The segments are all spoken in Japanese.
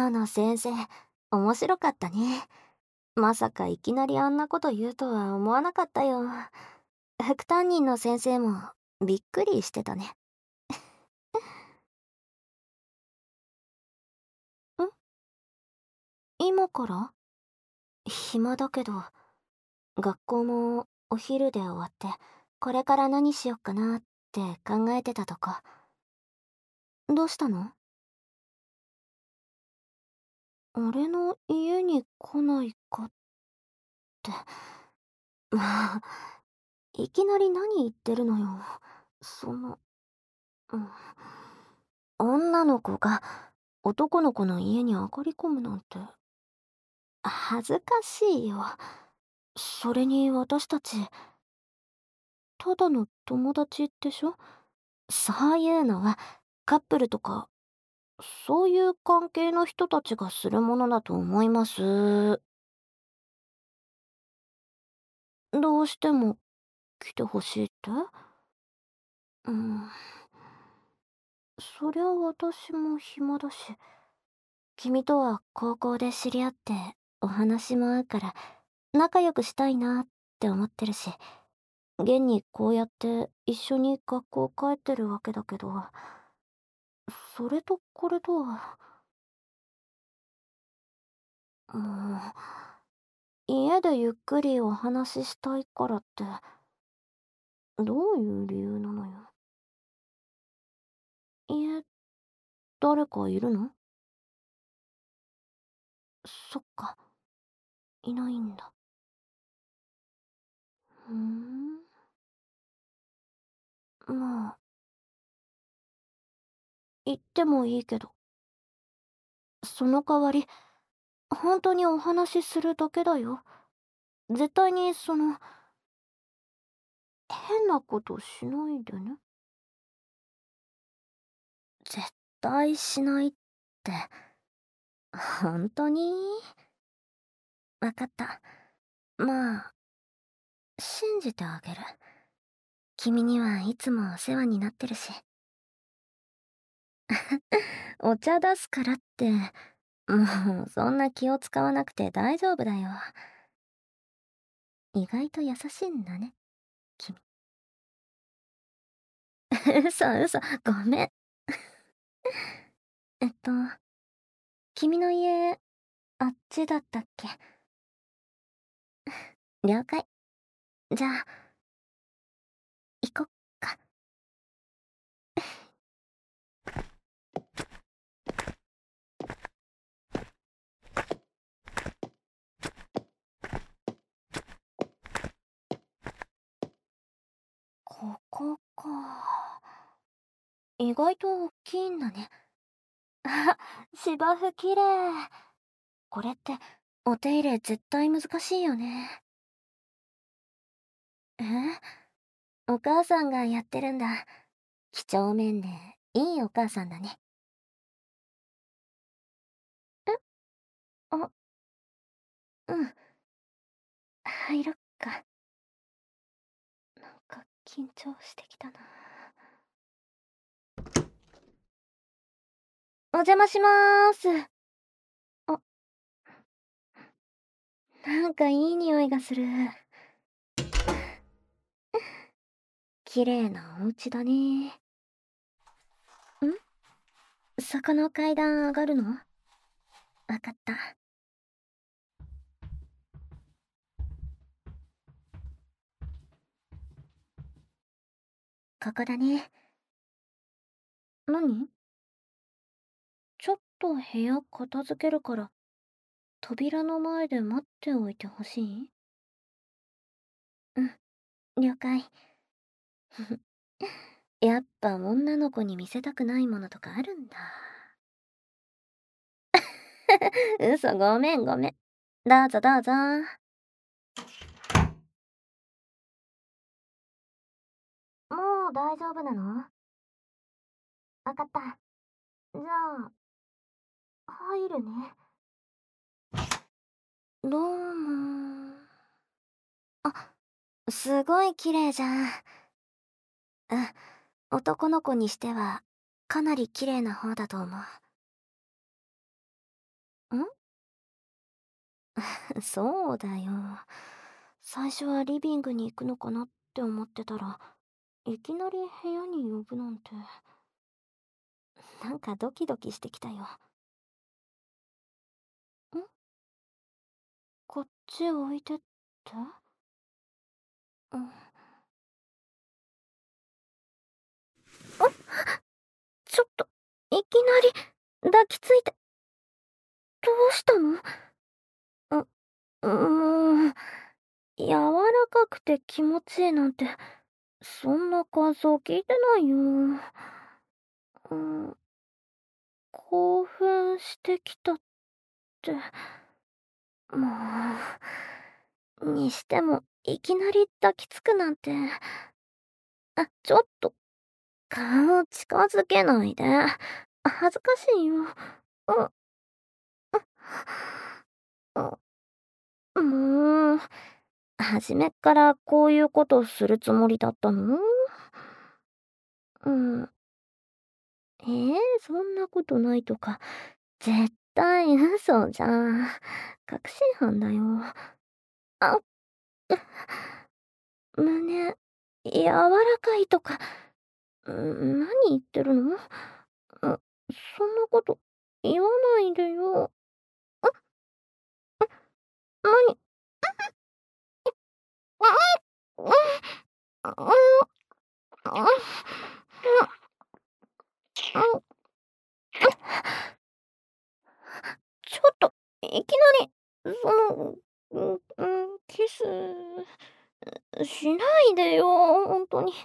ーの先生、面白かったね。まさかいきなりあんなこと言うとは思わなかったよ。副担任の先生もびっくりしてたね。ん、今から？暇だけど、学校もお昼で終わって、これから何しよっかなって考えてたとこ。どうしたの？俺の家に来ないかって。まあ、いきなり何言ってるのよ。その、うん。女の子が男の子の家に上がり込むなんて、恥ずかしいよ。それに私たち、ただの友達でしょ？そういうのはカップルとか、そういう関係の人たちがするものだと思います。どうしても来てほしいって？うん。そりゃ私も暇だし、君とは高校で知り合ってお話も合うから仲良くしたいなって思ってるし、現にこうやって一緒に学校帰ってるわけだけど、それとこれとは、もう、家でゆっくりお話ししたいからって、どういう理由なのよ。家、誰かいるの？そっか、いないんだ。ふーん。まあ、言ってもいいけど、その代わり、本当にお話しするだけだよ。絶対に変なことしないでね。絶対しないって、本当に？わかった。まあ、信じてあげる。君にはいつもお世話になってるし。お茶出すからって、もうそんな気を使わなくて大丈夫だよ。意外と優しいんだね、君。嘘嘘、ごめん。えっと、君の家、あっちだったっけ？了解。じゃあ、行こっか。ここか。意外と大きいんだね。あ、芝生きれい。これって、お手入れ絶対難しいよね。え？お母さんがやってるんだ。几帳面で、いいお母さんだね。え？あ、うん。入ろっか。なんか緊張してきたな。お邪魔しまーす。あ、なんかいい匂いがする。綺麗なお家だね。そこの階段上がるの？わかった。ここだね。何？ちょっと部屋片付けるから、扉の前で待っておいてほしい？うん、了解。やっぱ女の子に見せたくないものとかあるんだ。嘘、ごめんごめん。どうぞどうぞ。もう大丈夫なの？わかった。じゃあ、入るね。どうも。あ、すごい綺麗じゃん。うん、男の子にしては、かなり綺麗な方だと思う。 そうだよ。最初はリビングに行くのかなって思ってたら、いきなり部屋に呼ぶなんて、なんかドキドキしてきたよ。こっち置いてって。うん。ちょっと、いきなり抱きついて、どうしたの？もう、柔らかくて気持ちいいなんて、そんな感想聞いてないよ。うん、興奮してきたって、もにしても、いきなり抱きつくなんて、ちょっと、顔近づけないで。恥ずかしいよ。うん、もう、初めっからこういうことするつもりだったの？うん。そんなことないとか、絶対嘘じゃん。確信犯だよ。あ、胸、柔らかいとか、何言ってるの？そんなこと言わないでよ。何？ちょっと、いきなり、キス、しないでよ、ほんとに。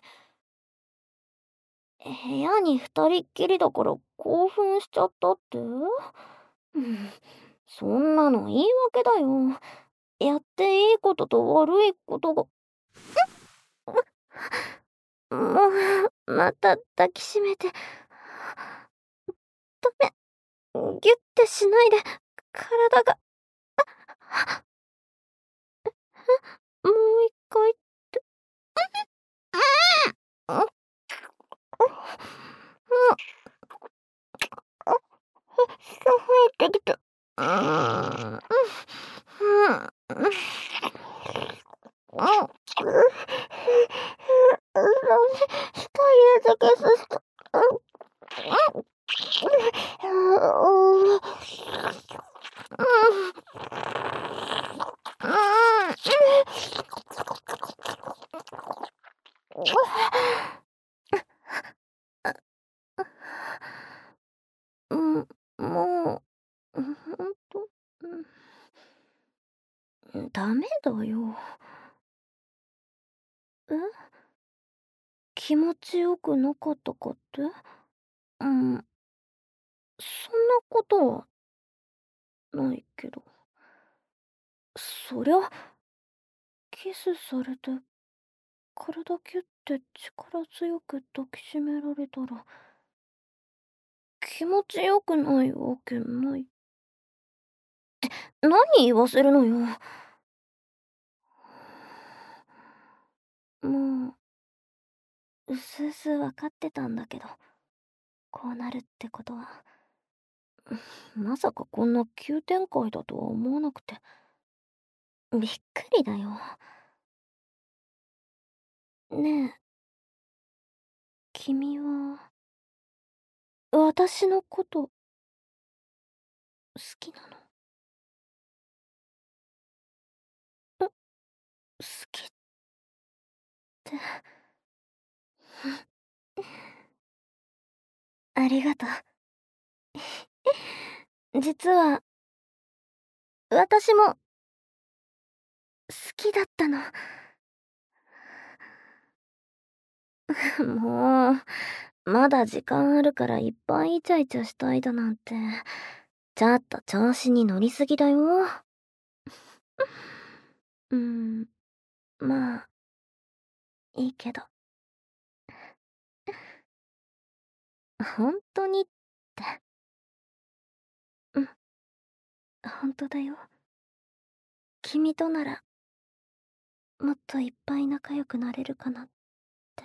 部屋に二人っきりだから興奮しちゃったって？うん、そんなの言い訳だよ。やっていいことと悪いことが。もう、また抱きしめて。ダメ、ギュッてしないで、体が。もう一回って。うん、うん、入ってきて。うん、うん、うん、うん。一人だけさせて。うん、もう、ほんと、ダメだよ。え？気持ちよくなかったかって？うん、そんなことはないけど。そりゃ、キスされて、体キュッて力強く抱きしめられたら、気持ちよくないわけない。何言わせるのよ。もう、うすうすわかってたんだけど、こうなるってことは。まさかこんな急展開だとは思わなくて。びっくりだよ。ねえ、君は、私のこと好きなの？好きって。ありがとう。実は、私も好きだったの。もう、まだ時間あるからいっぱいイチャイチャしたいだなんて、ちょっと調子に乗りすぎだよ。うん、まあ、いいけど。ほんとにって。うん、ほんとだよ。君となら、もっといっぱい仲良くなれるかなって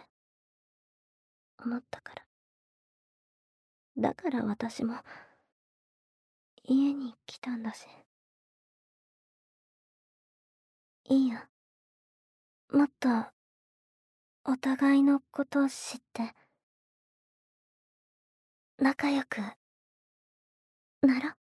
思ったから。だから私も、 家に来たんだし。いいよ。もっと、お互いのことを知って、仲良くなろ。